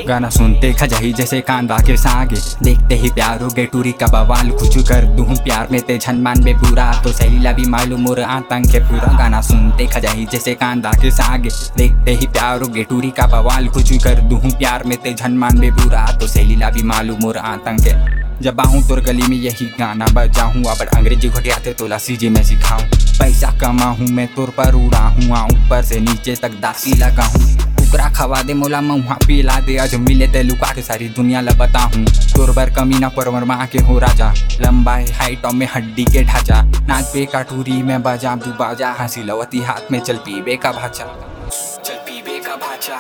गाना सुनते खजाही जैसे कांदा के सागे, देखते ही प्यार हो गए टूरी का बवाल। कुछ कर दूं प्यार में ते झनमान बे पूरा, तो सलीला भी मालूम मोर आतंक है पूरा। गाना सुनते खजाही जैसे कांदा के सागे, देखते ही प्यार हो गए टूरी का बवाल। कुछ कर दूं प्यार में ते झनमान बे पूरा, तो सलीला भी मालूम मोर आतंक है। जब आऊँ तोर गली में यही गाना बजाऊँ, अब अंग्रेजी घटियाते तोला सीजे में सिखाऊँ। पैसा कमाऊँ मैं तोर पर उड़ाऊँ, ऊपर से नीचे तक दासी लगाऊँ। कुकरा खवा दे मोला मऊहा पिला दे, आज मिले ते लुका के सारी दुनिया ला बताऊँ। तोर बर कमीना परवर माँ के हो राजा, लंबा है हाइट में हड्डी के ढांचा। नाच पे काटूरी में बजा तू बाजा, हंसी लवती हाथ में चल पीबे का भाचा, चल पीबे का भाचा।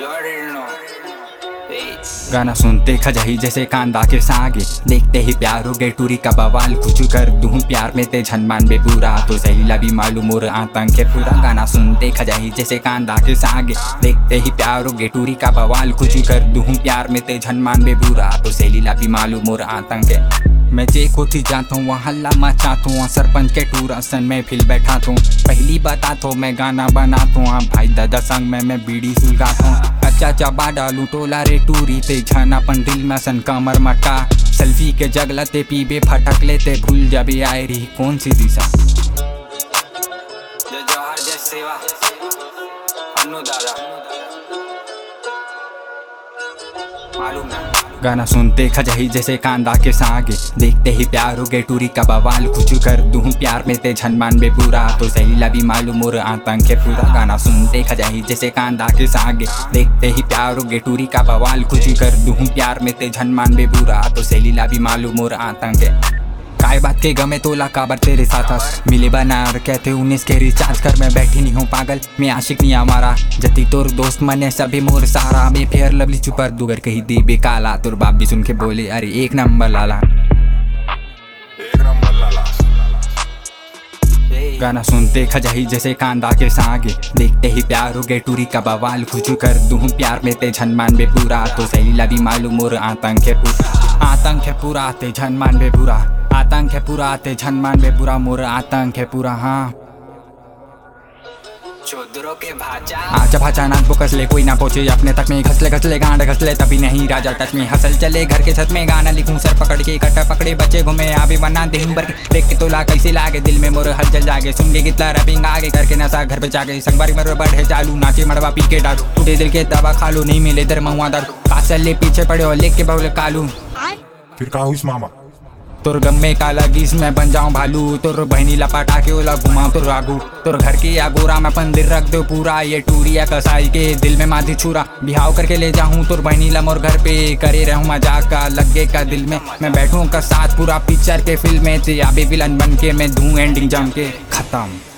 गाना सुनते खजाही जैसे कांदा के सागे, देखते ही प्यार हो गए टूरी का बवाल। कुछ कर दूं प्यार में ते झनमान बे पूरा, तो सलीला भी मालूम मोर आतंक है पूरा। गाना सुनते खजाही जैसे कांदा के सागे, देखते ही प्यार हो गए टूरी का बवाल। कुछ कर दूं प्यार में ते झनमान बे पूरा, तो सलीला भी मालूम मोर आतंक है। मैं जे कोठी जाता हूँ वहाँ हल्ला मचाता हूँ, सरपंच के टूरा सन में फिल बैठा हूँ। पहली बताता हूँ मैं गाना बनाता हूँ, भाई दादा संग में मैं बीड़ी सुलगाता हूँ। अच्छा चबा डालू टोला रे टूरी ते झनापन दिल में सन कमर मटका। सेल्फी के जगलते पीबे फटक लेते, भूल जाबे आए रही कौन सी दिशा। जय जवाहर जय सेवा अन्नू दादा मालूम ना। गाना सुनते खजाही जैसे कांदा के सागे, देखते ही प्यार हो गए टूरी का बवाल। कुछ कर दूं प्यार में ते झनमान बे पूरा, तो सलीला भी मालूम मोर आतंक है पूरा। गाना सुनते खजाही जैसे कांदा के सागे, देखते ही प्यार हो गए टूरी का बवाल। कुछ कर दूं प्यार में ते झनमान बे पूरा, तो सलीला भी मालूम मोर आतंक है। काय बात के गमे तोला काबर तेरे साथ मिले बना और कहते 19 के रिचार्ज कर। मैं बैठी नहीं हूँ पागल, मैं आशिक नहीं हमारा, जति तोर दोस्त मने सभी मोर सारा। मैं फेयर लवली चुपर दुगर कही दी बेकाला, तोर बाप भी सुन के बोले अरे एक नंबर लाला। गाना सुनते खजाही जैसे कांदा के सागे, देखते ही प्यार हो गए टूरी का बवाल। कुछ कर दूं प्यार में ते झनमान बे पूरा, तो सलीला भी मालूम मोर आतंक है पूरा। आतंक है पूरा ते झनमान बे पूरा, आतंक है पूरा ते झनमान बे पूरा, मोर आतंक है पूरा। हाँ चोदरों के भाचा आजा भाचा नाच बोकस ले, कोई ना पहुंचे अपने तक में। घसले गांड घसले तभी नहीं राजा टच में। हसल चले घर के छत में, गाना लिखूं सर पकड़ के, कट्टा पकड़े बच्चे घूमे आबे बना दिन भर। देख के तोला कैसे लागे दिल में मोर हलचल जागे, सुन के कितना रबिंग आगे करके नशा घर पे जाके। संगवारी मर बढ़े चालू नाचे मड़वा पी के डालू, टूटे दिल के दवा खा लो नहीं मिले दर महुआ दारू। कासल ले पीछे पड़े और लेके बहुल कालू, फिर कहा हुई मामा तोर गम में काला गीस में बन जाऊं भालू। तोर बहनी लपाटा के ओला घुमाऊं तोर आगू, तोर घर के आगोरा में पंदिर रख दो पूरा। ये टूरिया कसाई के दिल में माधी छुरा, बिहाव करके ले जाऊं तोर बहनी ला मोर घर पे। करे रहूं मजाक का लगे का दिल में, मैं बैठूं का साथ पूरा पिक्चर के फिल्म में। ते आबे विलन बन के मैं दूं एंडिंग जम के खत्म।